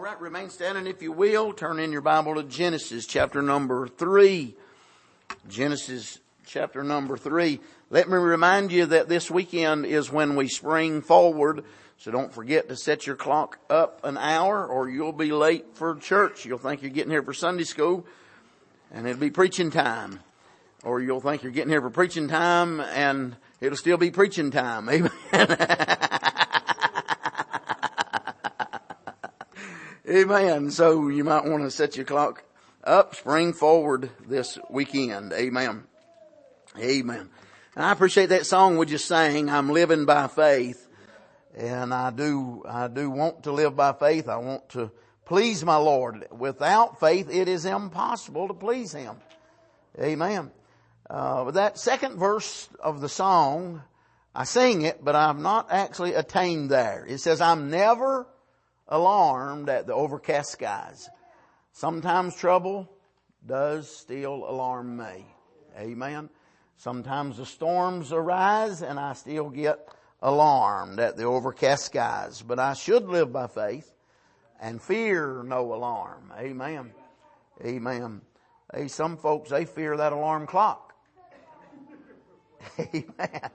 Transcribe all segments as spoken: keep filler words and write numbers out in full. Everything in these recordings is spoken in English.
right, remain standing if you will. Turn in your Bible to Genesis chapter number three. Genesis chapter number three. Let me remind you that this weekend is when we spring forward. So don't forget to set your clock up an hour or you'll be late for church. You'll think you're getting here for Sunday school and it'll be preaching time. Or you'll think you're getting here for preaching time and it'll still be preaching time. Amen. Amen. So you might want to set your clock up, spring forward this weekend. Amen. Amen. And I appreciate that song we just sang, I'm living by faith. And I do, I do want to live by faith. I want to please my Lord. Without faith, it is impossible to please Him. Amen. Uh, but that second verse of the song, I sing it, but I've not actually attained there. It says, I'm never alarmed at the overcast skies. Sometimes trouble does still alarm me. Amen. Sometimes the storms arise and I still get alarmed at the overcast skies. But I should live by faith and fear no alarm. Amen. Amen. Hey, some folks, they fear that alarm clock. Amen.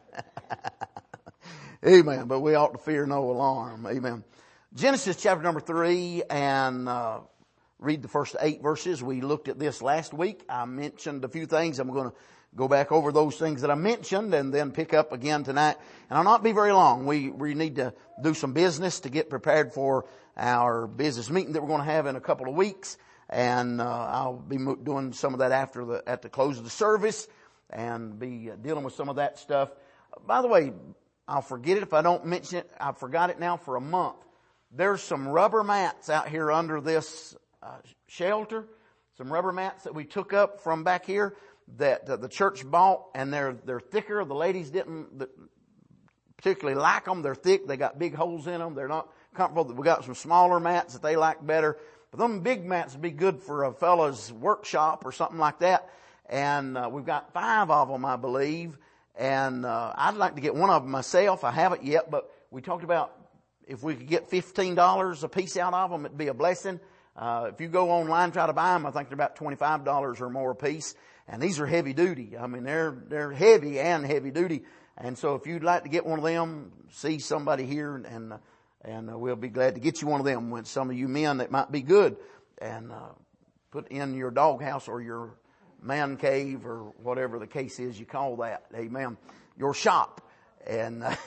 Amen. But we ought to fear no alarm. Amen. Genesis chapter number three, and uh, read the first eight verses. We looked at this last week. I mentioned a few things. I'm going to go back over those things that I mentioned and then pick up again tonight. And I'll not be very long. We we need to do some business to get prepared for our business meeting that we're going to have in a couple of weeks. And uh, I'll be doing some of that after the at the close of the service and be dealing with some of that stuff. By the way, I'll forget it if I don't mention it. I forgot it now for a month. There's some rubber mats out here under this uh, shelter. Some rubber mats that we took up from back here that uh, the church bought, and they're they're thicker. The ladies didn't particularly like them. They're thick. They got big holes in them. They're not comfortable. We got some smaller mats that they like better. But them big mats would be good for a fella's workshop or something like that. And uh, we've got five of them, I believe. And uh, I'd like to get one of them myself. I haven't yet, but we talked about if we could get fifteen dollars a piece out of them, it'd be a blessing. Uh, if you go online and try to buy them, I think they're about twenty-five dollars or more a piece. And these are heavy duty. I mean, they're, they're heavy and heavy duty. And so if you'd like to get one of them, see somebody here and, and, and uh, we'll be glad to get you one of them with some of you men that might be good and, uh, put in your doghouse or your man cave or whatever the case is you call that. Amen. Your shop. And, uh,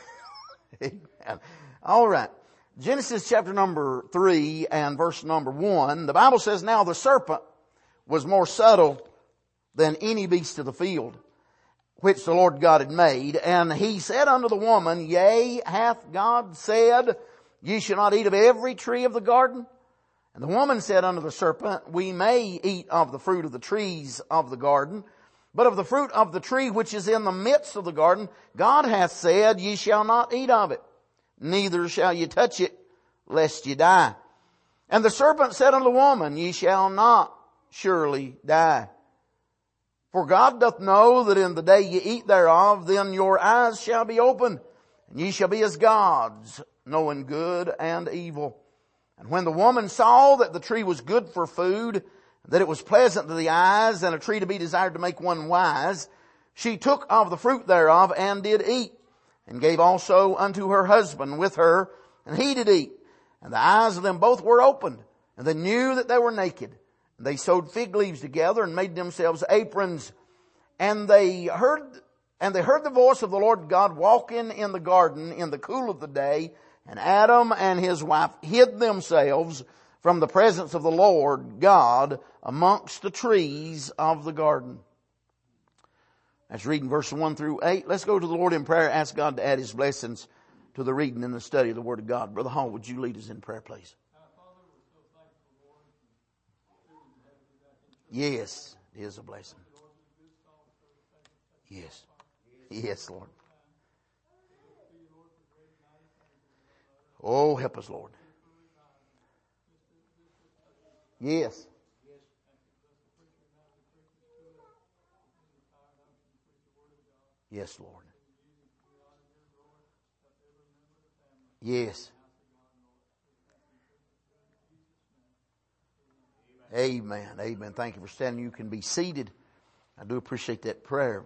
amen. All right. Genesis chapter number three and verse number one. The Bible says, now the serpent was more subtle than any beast of the field, which the Lord God had made. And he said unto the woman, yea, hath God said, ye shall not eat of every tree of the garden? And the woman said unto the serpent, we may eat of the fruit of the trees of the garden, but of the fruit of the tree which is in the midst of the garden, God hath said, ye shall not eat of it, neither shall ye touch it, lest ye die. And the serpent said unto the woman, ye shall not surely die. For God doth know that in the day ye eat thereof, then your eyes shall be opened, and ye shall be as gods, knowing good and evil. And when the woman saw that the tree was good for food, that it was pleasant to the eyes, and a tree to be desired to make one wise, she took of the fruit thereof and did eat, and gave also unto her husband with her, and he did eat. And the eyes of them both were opened, and they knew that they were naked. And they sewed fig leaves together and made themselves aprons. And they heard, and they heard the voice of the Lord God walking in the garden in the cool of the day. And Adam and his wife hid themselves from the presence of the Lord God amongst the trees of the garden. That's reading verse one through eight. Let's go to the Lord in prayer. Ask God to add His blessings to the reading and the study of the Word of God. Brother Hall, would you lead us in prayer, please? Yes, it is a blessing. Yes. Yes, Lord. Oh, help us, Lord. Yes. Yes, Lord. Yes. Amen. Amen. Thank you for standing. You can be seated. I do appreciate that prayer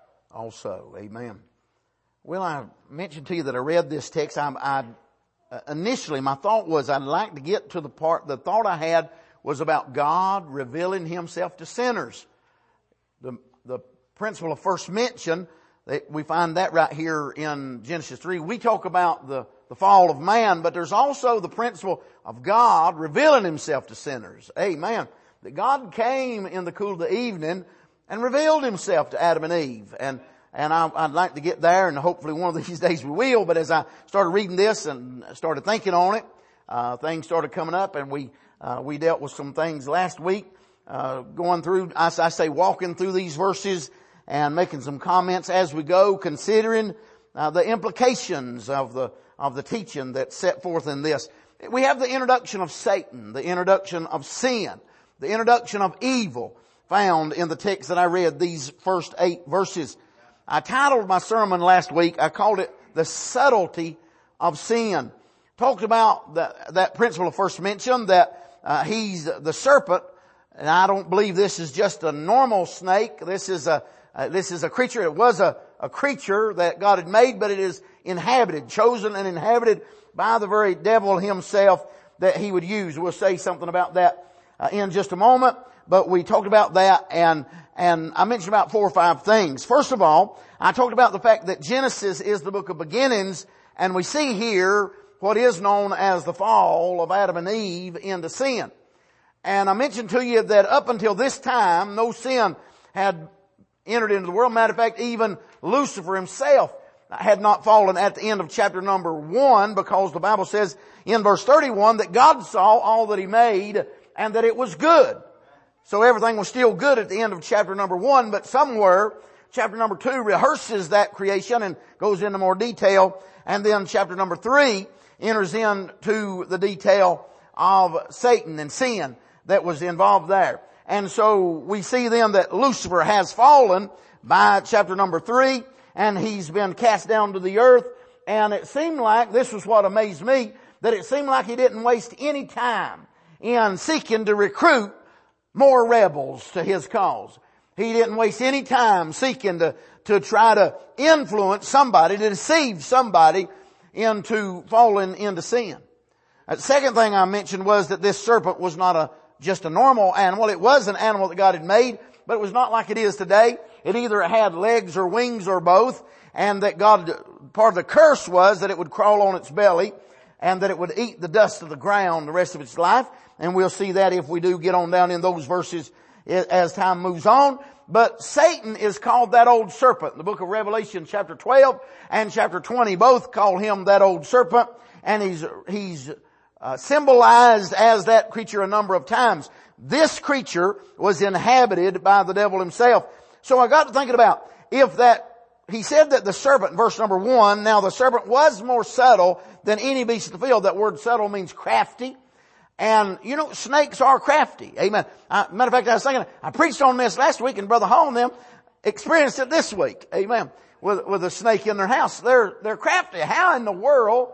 also. Amen. Well, I mentioned to you that I read this text. I, I uh, initially, my thought was I'd like to get to the part, the thought I had was about God revealing Himself to sinners. The, the principle of first mention, that we find that right here in Genesis three. We talk about the, the fall of man, but there's also the principle of God revealing Himself to sinners. Amen. That God came in the cool of the evening and revealed Himself to Adam and Eve. And And I, I'd like to get there, and hopefully one of these days we will. But as I started reading this and started thinking on it, uh, things started coming up, and we uh, we dealt with some things last week, uh, going through, I, I say, walking through these verses and making some comments as we go, considering uh, the implications of the of the teaching that's set forth in this. We have the introduction of Satan, the introduction of sin, the introduction of evil, found in the text that I read, these first eight verses. I titled my sermon last week, I called it The Subtlety of Sin. Talked about the, that principle of first mention, that uh, he's the serpent, and I don't believe this is just a normal snake. This is a uh, this is a creature. It was a, a creature that God had made, but it is inhabited, chosen and inhabited by the very devil himself that he would use. We'll say something about that uh, in just a moment. But we talked about that, and and I mentioned about four or five things. First of all, I talked about the fact that Genesis is the book of beginnings, and we see here what is known as the fall of Adam and Eve into sin. And I mentioned to you that up until this time, no sin had entered into the world. Matter of fact, even Lucifer himself had not fallen at the end of chapter number one, because the Bible says in verse thirty-one that God saw all that He made and that it was good. So everything was still good at the end of chapter number one, but somewhere chapter number two rehearses that creation and goes into more detail. And then chapter number three enters into the detail of Satan and sin that was involved there. And so we see then that Lucifer has fallen by chapter number three, and he's been cast down to the earth. And it seemed like, this was what amazed me, that it seemed like he didn't waste any time in seeking to recruit more rebels to his cause. He didn't waste any time seeking to, to try to influence somebody, to deceive somebody into falling into sin. The second thing I mentioned was that this serpent was not a, just a normal animal. It was an animal that God had made, but it was not like it is today. It either had legs or wings or both, and that God, part of the curse was that it would crawl on its belly and that it would eat the dust of the ground the rest of its life. And we'll see that if we do get on down in those verses as time moves on. But Satan is called that old serpent. In the book of Revelation chapter twelve and chapter twenty both call him that old serpent. And he's, he's uh, symbolized as that creature a number of times. This creature was inhabited by the devil himself. So I got to thinking about if that, he said that the serpent, verse number one, now the serpent was more subtle than any beast of the field. That word subtle means crafty. And, you know, snakes are crafty. Amen. Uh, matter of fact, I was thinking, I preached on this last week, and Brother Hall and them experienced it this week. Amen. With, with a snake in their house. They're, they're crafty. How in the world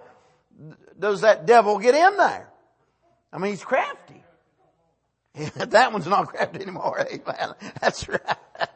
does that devil get in there? I mean, he's crafty. That one's not crafty anymore. Amen. That's right.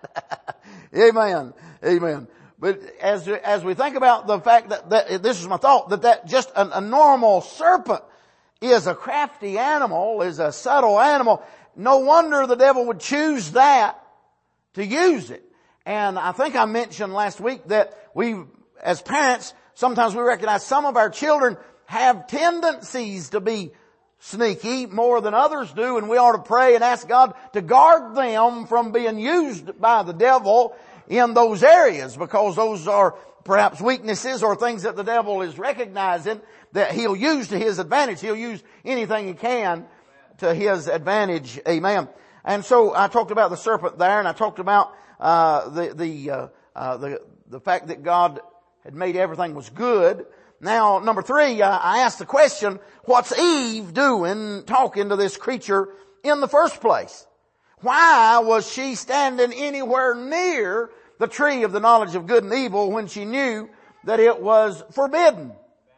Amen. Amen. But as, as we think about the fact that, that this is my thought, that that just a, a normal serpent is a crafty animal, is a subtle animal. No wonder the devil would choose that to use it. And I think I mentioned last week that we, as parents, sometimes we recognize some of our children have tendencies to be sneaky more than others do, and we ought to pray and ask God to guard them from being used by the devil in those areas, because those are perhaps weaknesses or things that the devil is recognizing that he'll use to his advantage. He'll use anything he can to his advantage. Amen. And so I talked about the serpent there, and I talked about uh the the uh, uh the the fact that God had made everything was good. Now, number three, uh, I asked the question, what's Eve doing talking to this creature in the first place? Why was she standing anywhere near the tree of the knowledge of good and evil when she knew that it was forbidden?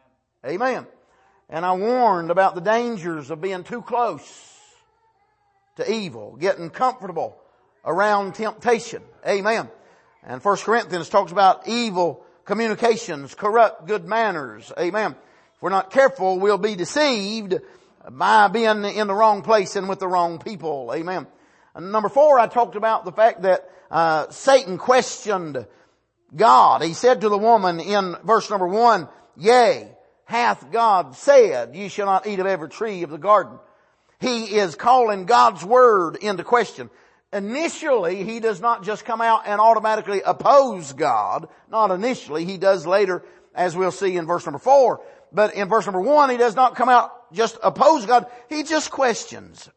Amen. And I warned about the dangers of being too close to evil, getting comfortable around temptation. Amen. And First Corinthians talks about evil communications, corrupt good manners. Amen. If we're not careful, we'll be deceived by being in the wrong place and with the wrong people. Amen. And number four, I talked about the fact that uh, Satan questioned God. He said to the woman in verse number one, "Yea, hath God said, ye shall not eat of every tree of the garden." He is calling God's word into question. Initially, he does not just come out and automatically oppose God. Not initially. He does later, as we'll see in verse number four. But in verse number one, he does not come out just oppose God. He just questions.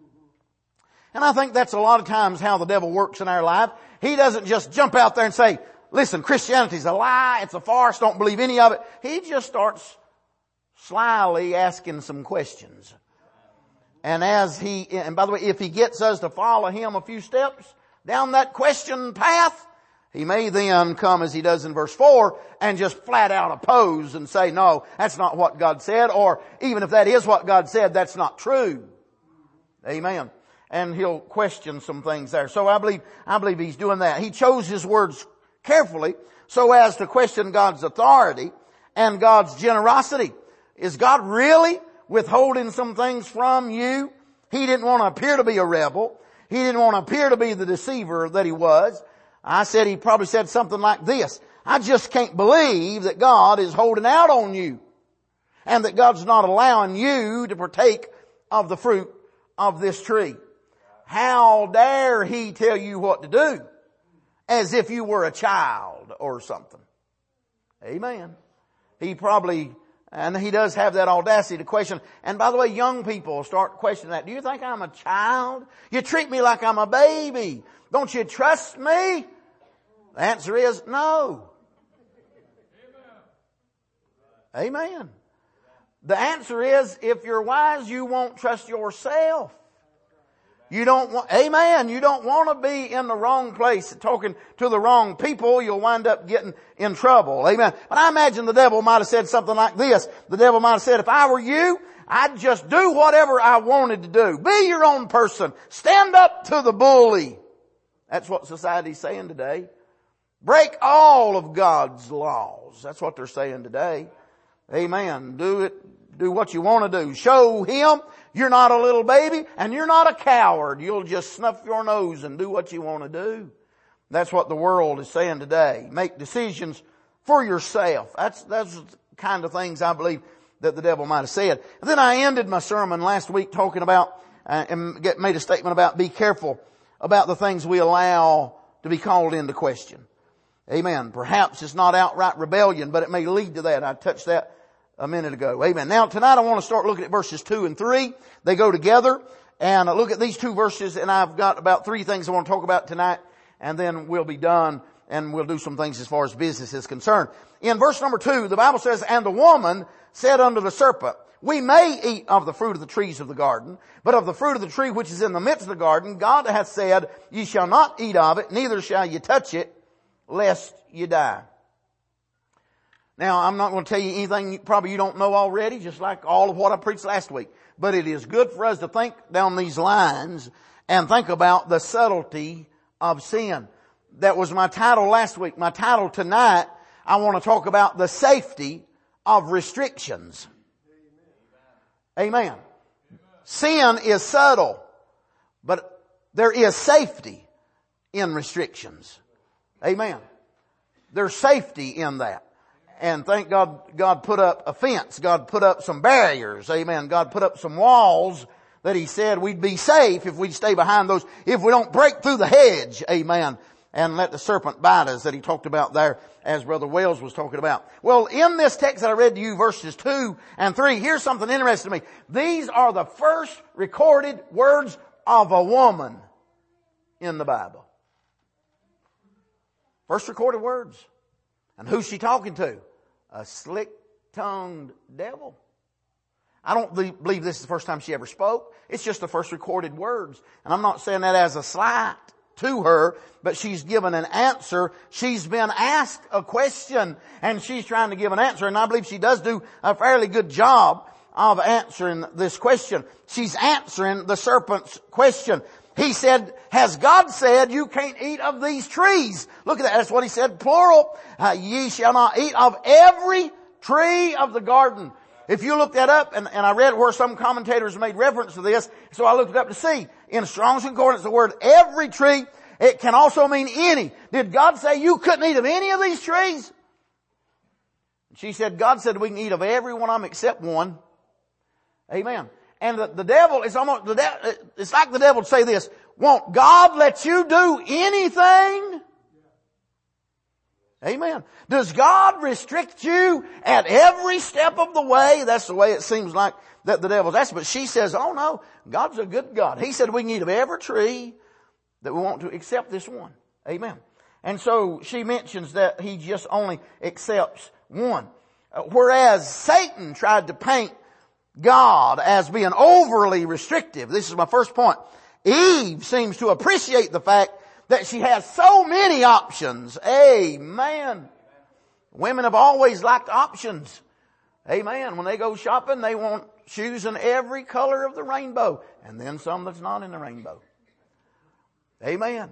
And I think that's a lot of times how the devil works in our life. He doesn't just jump out there and say, "Listen, Christianity's a lie. It's a farce. Don't believe any of it." He just starts slyly asking some questions. And as he, and by the way, if he gets us to follow him a few steps down that question path, he may then come, as he does in verse four, and just flat out oppose and say, "No, that's not what God said," or even if that is what God said, that's not true. Amen. And he'll question some things there. So I believe, I believe he's doing that. He chose his words carefully so as to question God's authority and God's generosity. Is God really withholding some things from you? He didn't want to appear to be a rebel. He didn't want to appear to be the deceiver that he was. I said he probably said something like this: "I just can't believe that God is holding out on you and that God's not allowing you to partake of the fruit of this tree. How dare he tell you what to do as if you were a child or something?" Amen. He probably, and he does have that audacity to question. And by the way, young people start questioning that. "Do you think I'm a child? You treat me like I'm a baby. Don't you trust me?" The answer is no. Amen. Amen. The answer is, if you're wise, you won't trust yourself. You don't want, amen, you don't want to be in the wrong place talking to the wrong people. You'll wind up getting in trouble. Amen. But I imagine the devil might have said something like this. The devil might have said, "If I were you, I'd just do whatever I wanted to do. Be your own person. Stand up to the bully." That's what society's saying today. Break all of God's laws. That's what they're saying today. Amen. Do it. Do what you want to do. Show him you're not a little baby and you're not a coward. You'll just snuff your nose and do what you want to do. That's what the world is saying today. Make decisions for yourself. That's, that's the kind of things I believe that the devil might have said. And then I ended my sermon last week talking about, uh, and get, made a statement about be careful about the things we allow to be called into question. Amen. Perhaps it's not outright rebellion, but it may lead to that. I touched that a minute ago. Amen. Now tonight I want to start looking at verses two and three. They go together. And look at these two verses, and I've got about three things I want to talk about tonight, and then we'll be done and we'll do some things as far as business is concerned. In verse number two, the Bible says, "And the woman said unto the serpent, We may eat of the fruit of the trees of the garden, but of the fruit of the tree which is in the midst of the garden, God hath said, Ye shall not eat of it, neither shall ye touch it, lest ye die." Now, I'm not going to tell you anything probably you don't know already, just like all of what I preached last week. But it is good for us to think down these lines and think about the subtlety of sin. That was my title last week. My title tonight, I want to talk about the safety of restrictions. Amen. Amen. Sin is subtle, but there is safety in restrictions. Amen. There's safety in that. And thank God, God put up a fence. God put up some barriers. Amen. God put up some walls that He said we'd be safe if we'd stay behind those, if we don't break through the hedge. Amen. And let the serpent bite us that He talked about there, as Brother Wells was talking about. Well, in this text that I read to you, verses two and three, here's something interesting to me. These are the first recorded words of a woman in the Bible. First recorded words. And who's she talking to? A slick-tongued devil. I don't believe this is the first time she ever spoke. It's just the first recorded words. And I'm not saying that as a slight to her, but she's given an answer. She's been asked a question and she's trying to give an answer. And I believe she does do a fairly good job of answering this question. She's answering the serpent's question. He said, has God said you can't eat of these trees? Look at that. That's what he said, plural. Uh, ye shall not eat of every tree of the garden. If you look that up, and, and I read where some commentators made reference to this, so I looked it up to see. In Strong's Concordance, the word every tree, it can also mean any. Did God say you couldn't eat of any of these trees? She said, God said we can eat of every one of them except one. Amen. And the, the devil is almost, the de- it's like the devil would say this, won't God let you do anything? Amen. Does God restrict you at every step of the way? That's the way it seems like that the devil's asking. But she says, oh no, God's a good God. He said we can eat of every tree that we want to except this one. Amen. And so she mentions that he just only accepts one. Uh, whereas Satan tried to paint God as being overly restrictive. This is my first point. Eve seems to appreciate the fact that she has so many options. Amen. Women have always liked options. Amen. When they go shopping, they want shoes in every color of the rainbow. And then some that's not in the rainbow. Amen.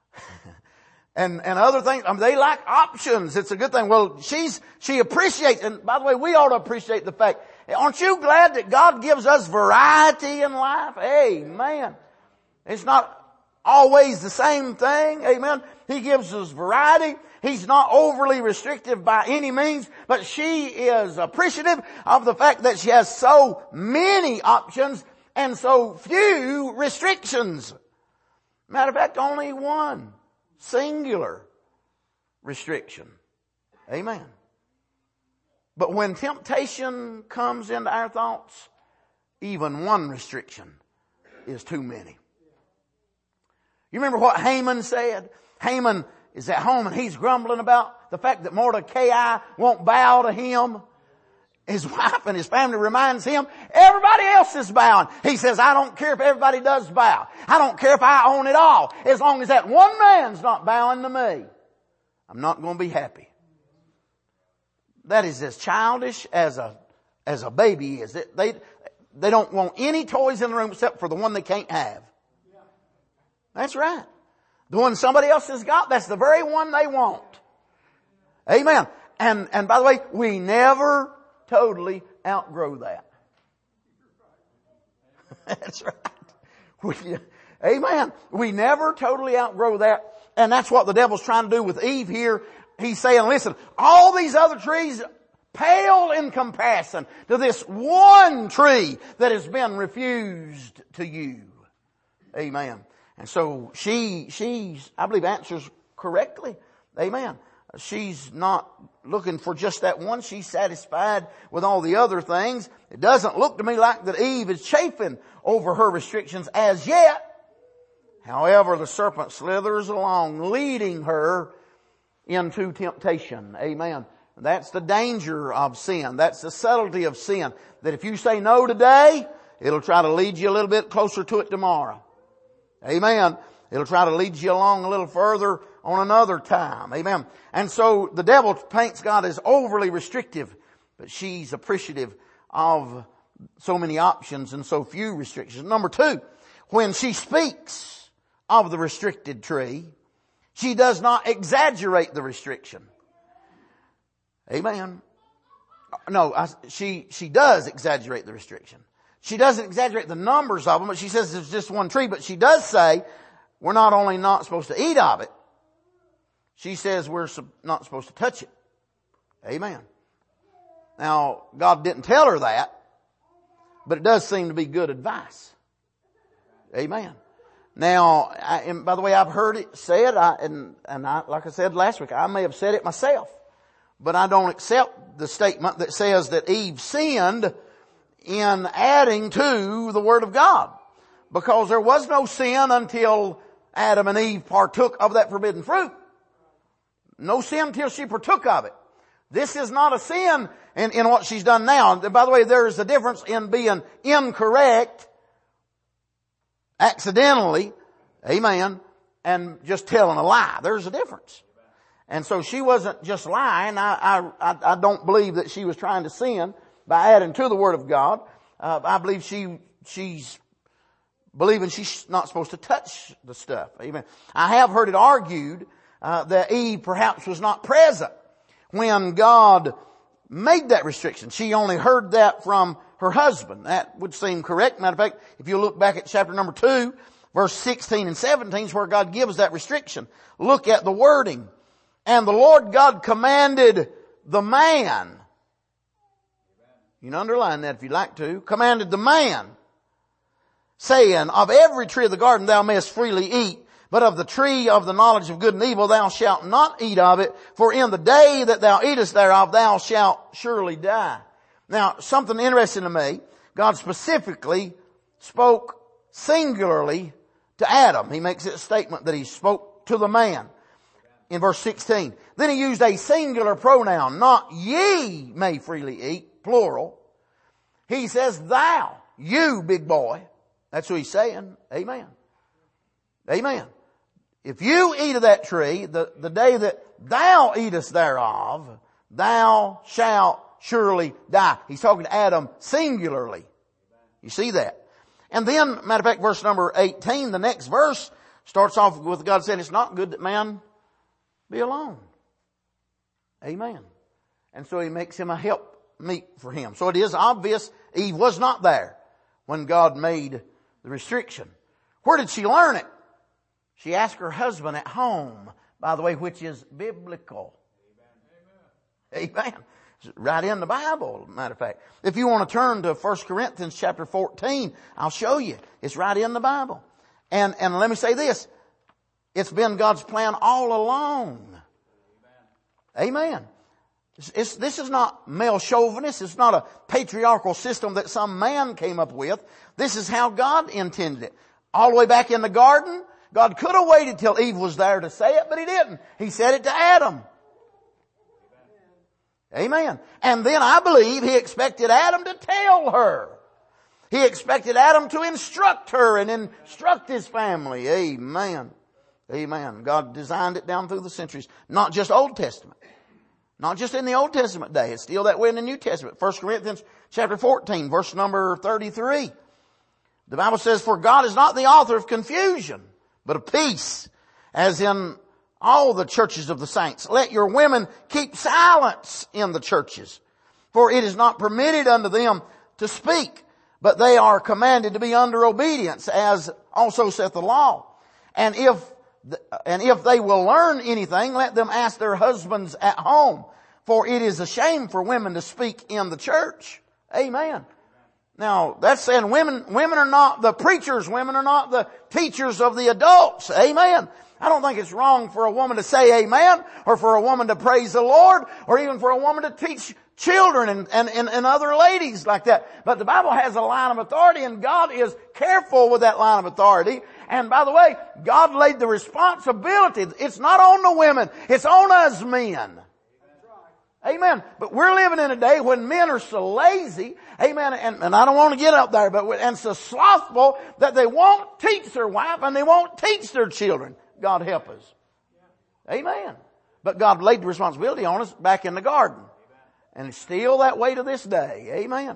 and, and other things. I mean, they like options. It's a good thing. Well, she's, she appreciates, and by the way, we ought to appreciate the fact, aren't you glad that God gives us variety in life? Amen. It's not always the same thing. Amen. He gives us variety. He's not overly restrictive by any means, but she is appreciative of the fact that she has so many options and so few restrictions. Matter of fact, only one singular restriction. Amen. But when temptation comes into our thoughts, even one restriction is too many. You remember what Haman said? Haman is at home and he's grumbling about the fact that Mordecai won't bow to him. His wife and his family reminds him, everybody else is bowing. He says, I don't care if everybody does bow. I don't care if I own it all. As long as that one man's not bowing to me, I'm not going to be happy. That is as childish as a, as a baby is. They, they don't want any toys in the room except for the one they can't have. That's right. The one somebody else has got, that's the very one they want. Amen. And, and by the way, we never totally outgrow that. That's right. We, amen. We never totally outgrow that. And that's what the devil's trying to do with Eve here. He's saying, listen, all these other trees pale in comparison to this one tree that has been refused to you. Amen. And so she, she's, I believe, answers correctly. Amen. She's not looking for just that one. She's satisfied with all the other things. It doesn't look to me like that Eve is chafing over her restrictions as yet. However, the serpent slithers along, leading her into temptation. Amen. That's the danger of sin. That's the subtlety of sin. That if you say no today, it'll try to lead you a little bit closer to it tomorrow. Amen. It'll try to lead you along a little further on another time. Amen. And so the devil paints God as overly restrictive, but she's appreciative of so many options and so few restrictions. Number two, when she speaks of the restricted tree, she does not exaggerate the restriction. Amen. No, I, she, she does exaggerate the restriction. She doesn't exaggerate the numbers of them, but she says it's just one tree. But she does say we're not only not supposed to eat of it, she says we're not supposed to touch it. Amen. Now, God didn't tell her that, but it does seem to be good advice. Amen. Now, I, and by the way, I've heard it said, I, and, and I, like I said last week, I may have said it myself, but I don't accept the statement that says that Eve sinned in adding to the Word of God. Because there was no sin until Adam and Eve partook of that forbidden fruit. No sin until she partook of it. This is not a sin in, in what she's done now. And by the way, there is a difference in being incorrect, accidentally, amen, and just telling a lie. There's a difference. And so she wasn't just lying. I, I, I don't believe that she was trying to sin by adding to the Word of God. uh, I believe she, she's believing she's not supposed to touch the stuff. Amen. I have heard it argued, uh, that Eve perhaps was not present when God made that restriction. She only heard that from her husband. That would seem correct. Matter of fact, if you look back at chapter number two, verse sixteen and seventeen is where God gives that restriction. Look at the wording. And the Lord God commanded the man. You can underline that if you'd like to. Commanded the man, saying, of every tree of the garden thou mayest freely eat, but of the tree of the knowledge of good and evil thou shalt not eat of it, for in the day that thou eatest thereof thou shalt surely die. Now, something interesting to me, God specifically spoke singularly to Adam. He makes it a statement that he spoke to the man in verse sixteen. Then he used a singular pronoun, not ye may freely eat, plural. He says thou, you big boy. That's what he's saying. Amen. Amen. If you eat of that tree, the, the day that thou eatest thereof, thou shalt surely die. He's talking to Adam singularly. You see that? And then, matter of fact, verse number eighteen, the next verse starts off with God saying, it's not good that man be alone. Amen. And so he makes him a help meet for him. So it is obvious Eve was not there when God made the restriction. Where did she learn it? She asked her husband at home, by the way, which is biblical. Amen. Amen. It's right in the Bible, matter of fact. If you want to turn to First Corinthians chapter fourteen, I'll show you. It's right in the Bible. And, and let me say this. It's been God's plan all along. Amen. Amen. It's, it's, this is not male chauvinist. It's not a patriarchal system that some man came up with. This is how God intended it. All the way back in the garden, God could have waited till Eve was there to say it, but He didn't. He said it to Adam. Amen. And then I believe He expected Adam to tell her. He expected Adam to instruct her and instruct his family. Amen. Amen. God designed it down through the centuries. Not just Old Testament. Not just in the Old Testament day. It's still that way in the New Testament. First Corinthians chapter fourteen, verse number thirty-three. The Bible says, for God is not the author of confusion, but of peace, as in all the churches of the saints. Let your women keep silence in the churches, for it is not permitted unto them to speak, but they are commanded to be under obedience, as also saith the law. And if and if they will learn anything, let them ask their husbands at home, for it is a shame for women to speak in the church. Amen. Now, that's saying women, women are not the preachers, women are not the teachers of the adults. Amen. I don't think it's wrong for a woman to say amen, or for a woman to praise the Lord, or even for a woman to teach children and, and, and, and other ladies like that. But the Bible has a line of authority, and God is careful with that line of authority. And by the way, God laid the responsibility. It's not on the women. It's on us men. Amen. But we're living in a day when men are so lazy. Amen. And, and I don't want to get up there, but and so slothful that they won't teach their wife and they won't teach their children. God help us. Amen. But God laid the responsibility on us back in the garden. And it's still that way to this day. Amen.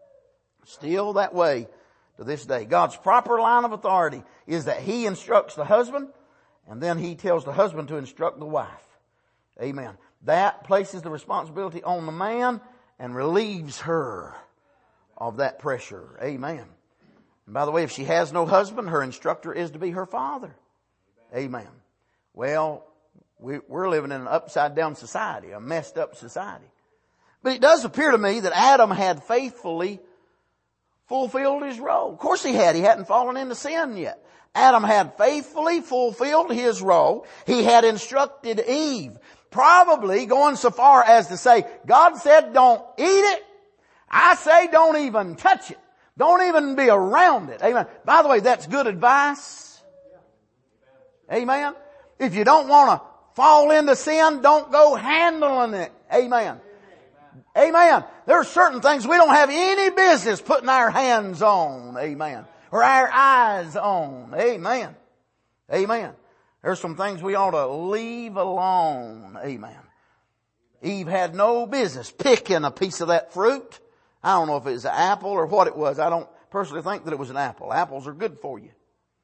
Still that way to this day. God's proper line of authority is that He instructs the husband, and then He tells the husband to instruct the wife. Amen. That places the responsibility on the man and relieves her of that pressure. Amen. And by the way, if she has no husband, her instructor is to be her father. Amen. Well, we, we're living in an upside down society, a messed up society. But it does appear to me that Adam had faithfully fulfilled his role. Of course he had. He hadn't fallen into sin yet. Adam had faithfully fulfilled his role. He had instructed Eve, probably going so far as to say, God said don't eat it. I say don't even touch it. Don't even be around it. Amen. By the way, that's good advice. Amen. If you don't want to fall into sin, don't go handling it. Amen. Amen. There are certain things we don't have any business putting our hands on. Amen. Or our eyes on. Amen. Amen. There's some things we ought to leave alone. Amen. Eve had no business picking a piece of that fruit. I don't know if it was an apple or what it was. I don't personally think that it was an apple. Apples are good for you.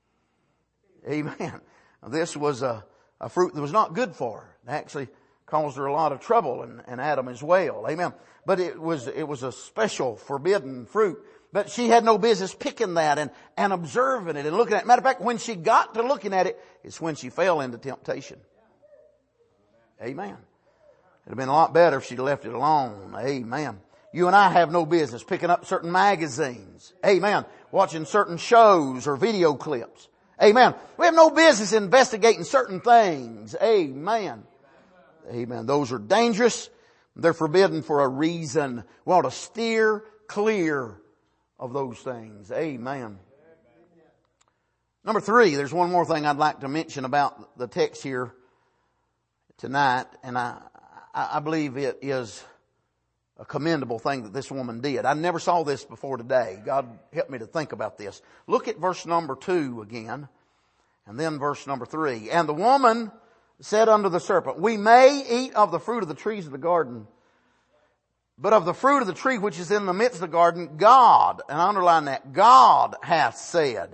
Amen. This was a, a fruit that was not good for her. It actually caused her a lot of trouble, and, and Adam as well. Amen. But it was, it was a special forbidden fruit. But she had no business picking that and, and observing it and looking at it. Matter of fact, when she got to looking at it, it's when she fell into temptation. Amen. It'd have been a lot better if she'd left it alone. Amen. You and I have no business picking up certain magazines. Amen. Watching certain shows or video clips. Amen. We have no business investigating certain things. Amen. Amen. Those are dangerous. They're forbidden for a reason. We ought to steer clear of those things. Amen. Number three, there's one more thing I'd like to mention about the text here tonight, and I, I believe it is a commendable thing that this woman did. I never saw this before today. God helped me to think about this. Look at verse number two again, and then verse number three. And the woman said unto the serpent, we may eat of the fruit of the trees of the garden, but of the fruit of the tree which is in the midst of the garden, God, and underline that, God hath said,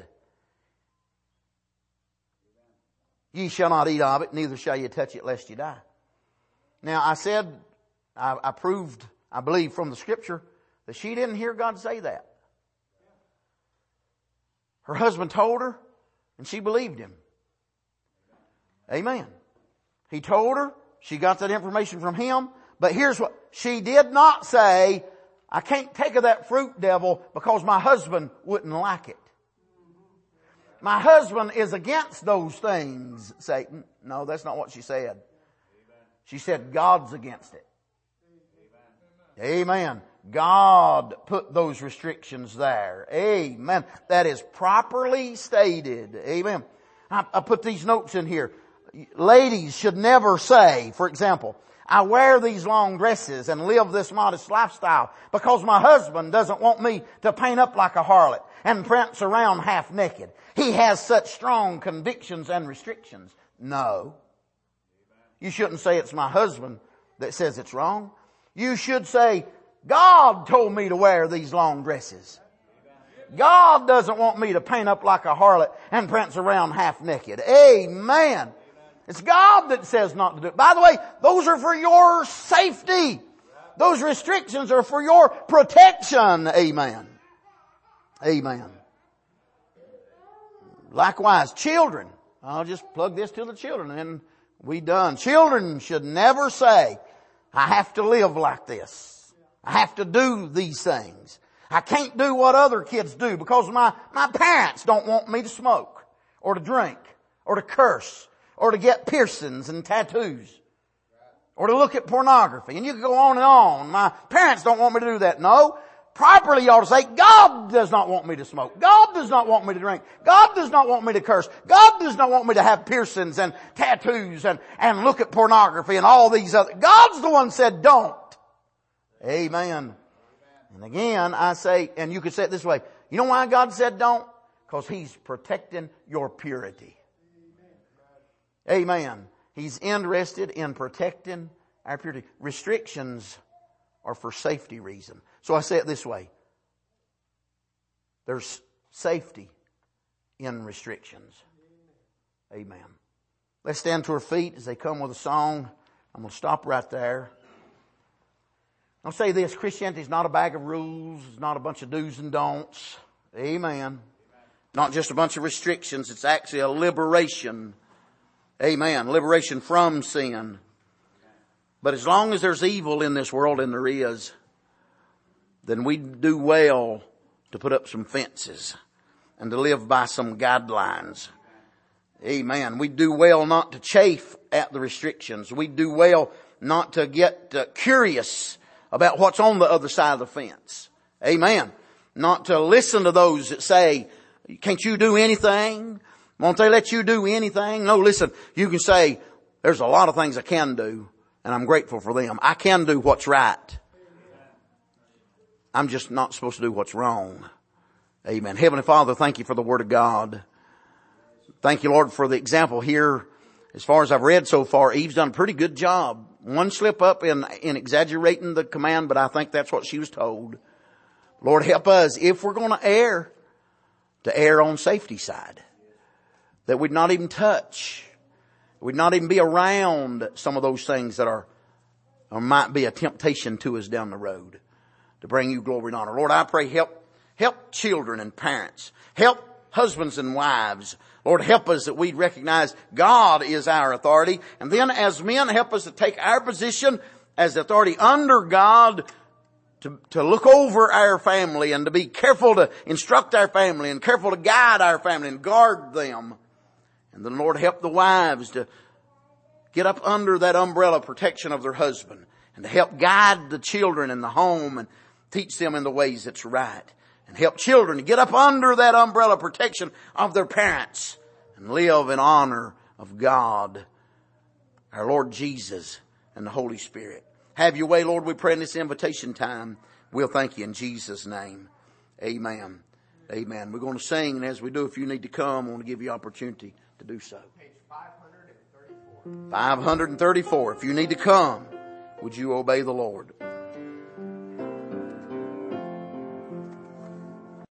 ye shall not eat of it, neither shall ye touch it, lest ye die. Now, I said, I, I proved, I believe from the scripture, that she didn't hear God say that. Her husband told her, and she believed him. Amen. He told her, she got that information from him, but here's what, she did not say, I can't take of that fruit, devil, because my husband wouldn't like it. My husband is against those things, Satan. No, that's not what she said. She said God's against it. Amen. God put those restrictions there. Amen. That is properly stated. Amen. I, I put these notes in here. Ladies should never say, for example, I wear these long dresses and live this modest lifestyle because my husband doesn't want me to paint up like a harlot and prance around half naked. He has such strong convictions and restrictions. No. You shouldn't say it's my husband that says it's wrong. You should say, God told me to wear these long dresses. God doesn't want me to paint up like a harlot and prance around half naked. Amen. It's God that says not to do it. By the way, those are for your safety. Those restrictions are for your protection. Amen. Amen. Likewise, children. I'll just plug this to the children and then we done. Children should never say, I have to live like this. I have to do these things. I can't do what other kids do because my, my parents don't want me to smoke or to drink or to curse or to get piercings and tattoos or to look at pornography. And you can go on and on. My parents don't want me to do that. No. Properly you ought to say, God does not want me to smoke. God does not want me to drink. God does not want me to curse. God does not want me to have piercings and tattoos and, and look at pornography and all these other. God's the one said don't. Amen. And again, I say, and you could say it this way, you know why God said don't? Because He's protecting your purity. Amen. He's interested in protecting our purity. Restrictions are for safety reason. So I say it this way. There's safety in restrictions. Amen. Let's stand to our feet as they come with a song. I'm going to stop right there. I'll say this. Christianity is not a bag of rules. It's not a bunch of do's and don'ts. Amen. Not just a bunch of restrictions. It's actually a liberation. Amen. Liberation from sin. But as long as there's evil in this world, and there is, then we do well to put up some fences and to live by some guidelines. Amen. We do well not to chafe at the restrictions. We do well not to get uh, curious about what's on the other side of the fence. Amen. Not to listen to those that say, can't you do anything? Won't they let you do anything? No, listen, you can say, there's a lot of things I can do, and I'm grateful for them. I can do what's right. I'm just not supposed to do what's wrong. Amen. Heavenly Father, thank you for the Word of God. Thank you, Lord, for the example here. As far as I've read so far, Eve's done a pretty good job. One slip up in, in exaggerating the command, but I think that's what she was told. Lord, help us, if we're going to err, to err on safety side. That we'd not even touch. We'd not even be around some of those things that are, or might be a temptation to us down the road. To bring you glory and honor. Lord, I pray help, help children and parents. Help husbands and wives. Lord, help us that we'd recognize God is our authority. And then as men, help us to take our position as authority under God to, to look over our family and to be careful to instruct our family and careful to guide our family and guard them. And then Lord, help the wives to get up under that umbrella protection of their husband and to help guide the children in the home and teach them in the ways that's right. And help children to get up under that umbrella protection of their parents and live in honor of God, our Lord Jesus, and the Holy Spirit. Have your way, Lord, we pray in this invitation time. We'll thank you in Jesus' name. Amen. Amen. We're going to sing, and as we do, if you need to come, I want to give you opportunity to do so. Page five thirty-four. five thirty-four. If you need to come, would you obey the Lord?